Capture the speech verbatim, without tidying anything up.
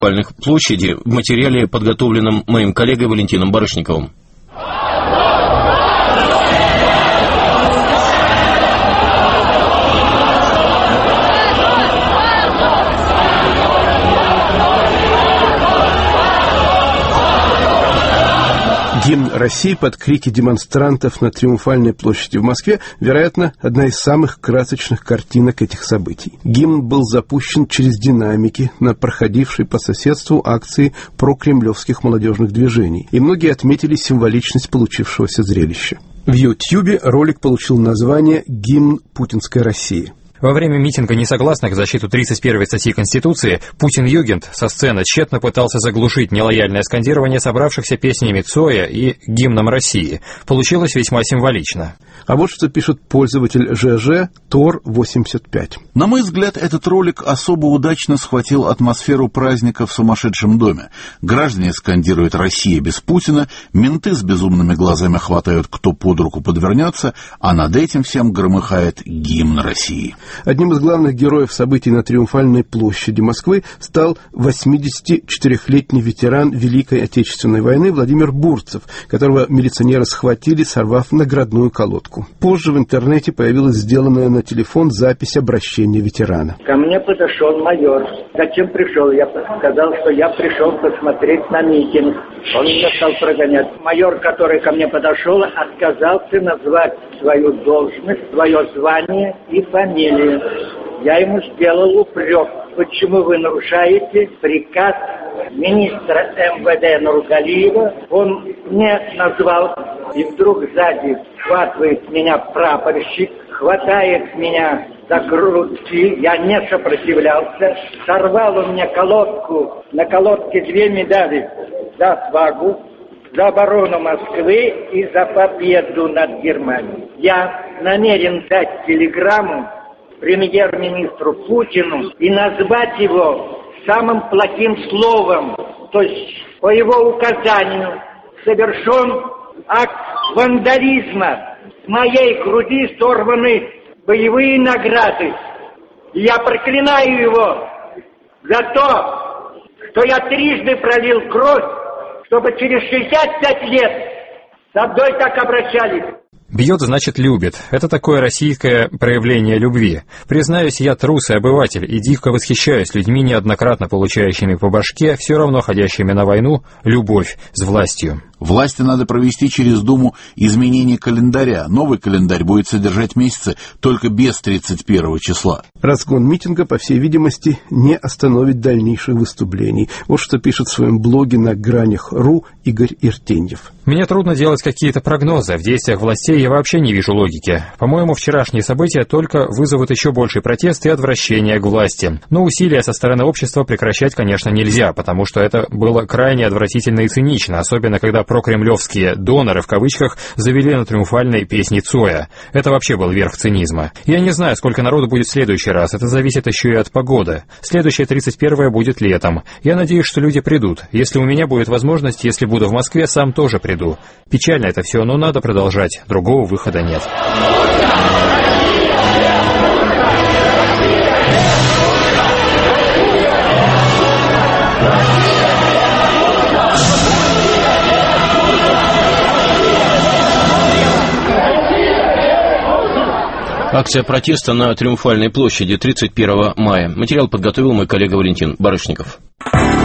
Триумфальной площади в материале, подготовленном моим коллегой Валентином Барышниковым. Гимн России под крики демонстрантов на Триумфальной площади в Москве, вероятно, одна из самых красочных картинок этих событий. Гимн был запущен через динамики на проходившей по соседству акции прокремлевских молодежных движений, и многие отметили символичность получившегося зрелища. В Ютьюбе ролик получил название «Гимн путинской России». Во время митинга несогласных в защиту тридцать первой статьи Конституции Путин-Югент со сцены тщетно пытался заглушить нелояльное скандирование собравшихся песнями Цоя и гимном России. Получилось весьма символично. А вот что пишет пользователь ЖЖ Тор восемьдесят пять. На мой взгляд, этот ролик особо удачно схватил атмосферу праздника в сумасшедшем доме. Граждане скандируют «Россия без Путина», менты с безумными глазами хватают, кто под руку подвернется, а над этим всем громыхает гимн России. Одним из главных героев событий на Триумфальной площади Москвы стал восьмидесятичетырёхлетний ветеран Великой Отечественной войны Владимир Бурцев, которого милиционеры схватили, сорвав наградную колодку. Позже в интернете появилась сделанная на телефон запись обращения ветерана. Ко мне подошел майор. Зачем пришел? Я сказал, что я пришел посмотреть на митинг. Он меня стал прогонять. Майор, который ко мне подошел, отказался назвать свою должность, свое звание и фамилию. Я ему сделал упрек. Почему вы нарушаете приказ министра эм вэ дэ Нургалиева? Он не назвал. И вдруг сзади схватывает меня прапорщик, хватает меня за грудки. Я не сопротивлялся. Сорвал у меня колодку. На колодке две медали. За отвагу, за оборону Москвы и за победу над Германией. Я намерен дать телеграмму премьер-министру Путину и назвать его самым плохим словом. То есть по его указанию совершен акт вандализма. С моей груди сорваны боевые награды. И я проклинаю его за то, что я трижды пролил кровь, чтобы через шестьдесят пять лет со мной так обращались. Бьет, значит, любит. Это такое российское проявление любви. Признаюсь, я трус и обыватель, и дико восхищаюсь людьми, неоднократно получающими по башке, все равно ходящими на войну, любовь с властью. Власти надо провести через Думу изменение календаря. Новый календарь будет содержать месяцы только без тридцать первого числа. Разгон митинга, по всей видимости, не остановит дальнейших выступлений. Вот что пишет в своем блоге на гранях точка ру Игорь Иртеньев. Мне трудно делать какие-то прогнозы. В действиях властей я вообще не вижу логики. По-моему, вчерашние события только вызовут еще больший протест и отвращение к власти. Но усилия со стороны общества прекращать, конечно, нельзя, потому что это было крайне отвратительно и цинично, особенно когда прокремлевские «доноры» в кавычках завели на триумфальные песни Цоя. Это вообще был верх цинизма. Я не знаю, сколько народу будет в следующий раз, это зависит еще и от погоды. Следующее тридцать первое будет летом. Я надеюсь, что люди придут. Если у меня будет возможность, если буду в Москве, сам тоже приду. Печально это все, но надо продолжать. Другого выхода нет. Акция протеста на Триумфальной площади тридцать первого мая. Материал подготовил мой коллега Валентин Барышников.